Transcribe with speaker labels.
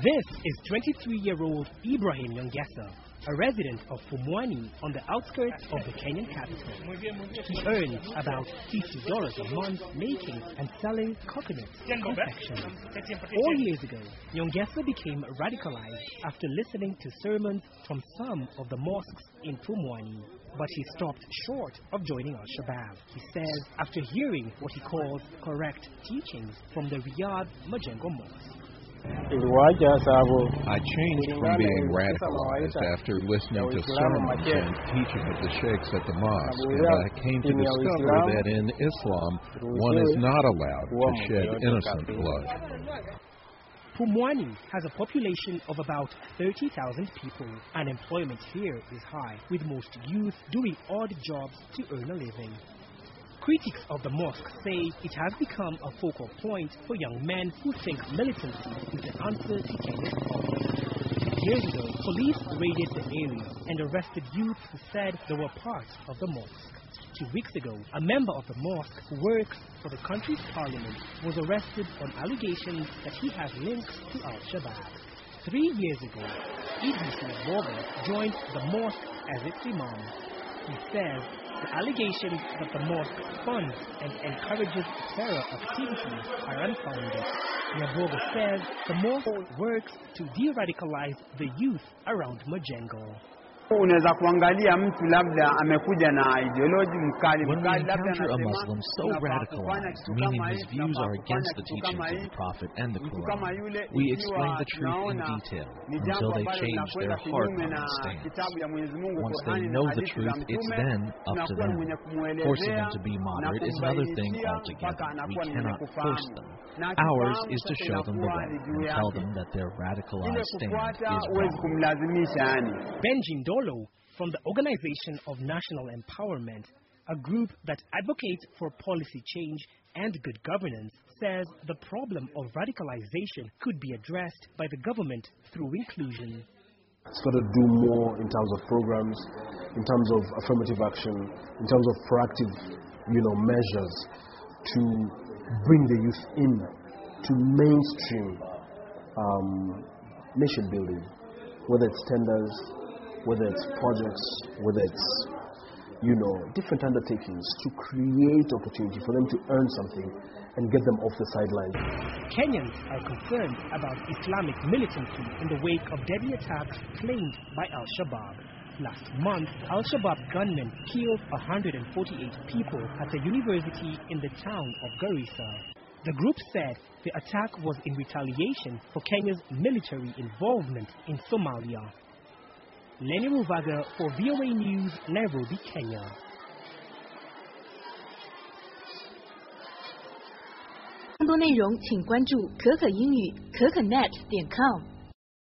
Speaker 1: This is 23-year-old Ibrahim Nyongesa, a resident of Pumwani on the outskirts of the Kenyan capital. He earns about $50 a month making and selling coconut confections. 4 years ago, Nyongesa became radicalized after listening to sermons from some of the mosques in Pumwani. But he stopped short of joining Al-Shabaab. He says after hearing what he calls correct teachings from the Riyadh Majengo Mosque.
Speaker 2: I changed from being radicalized after listening to sermons and teaching of the sheikhs at the mosque, and I came to discover that in Islam, one is not allowed to shed innocent blood.
Speaker 1: Pumwani has a population of about 30,000 people. Unemployment here is high, with most youth doing odd jobs to earn a living. Critics of the mosque say it has become a focal point for young men who think militancy is the answer to Kenya's problems. Years ago, police raided the area and arrested youth who said they were part of the mosque. 2 weeks ago, a member of the mosque who works for the country's parliament was arrested on allegations that he has links to Al-Shabaab. 3 years ago, Idris Nyaboga joined the mosque as its imam. He says the allegations that the mosque funds and encourages terror activities are unfounded. Nyaboga says the mosque works to de-radicalize the youth around Majengo.
Speaker 3: When we encounter a Muslim so radicalized, meaning his views are against the teachings of the Prophet and the Quran, we explain the truth in detail until they change their hard-line stance. Once they know the truth, it's then up to them. Forcing them to be moderate is another thing altogether. We cannot force them. Ours is to show them the way and tell them that their radicalized stand is wrong.
Speaker 1: Benjin Dolo from the Organization of National Empowerment, a group that advocates for policy change and good governance, says the problem of radicalization could be addressed by the government through inclusion.
Speaker 4: It's got to do more in terms of programs, in terms of affirmative action, in terms of proactive, measures to bring the youth in to mainstream nation building, whether it's tenders, whether it's projects, whether it's, different undertakings to create opportunity for them to earn something and get them off the sidelines.
Speaker 1: Kenyans are concerned about Islamic militancy in the wake of deadly attacks claimed by Al-Shabaab. Last month, Al-Shabaab gunmen killed 148 people at a university in the town of Garissa. The group said the attack was in retaliation for Kenya's military involvement in Somalia. Lenny Ruvaga for VOA News, Nairobi, Kenya.
Speaker 5: 更多内容请关注可可英语可可net.com。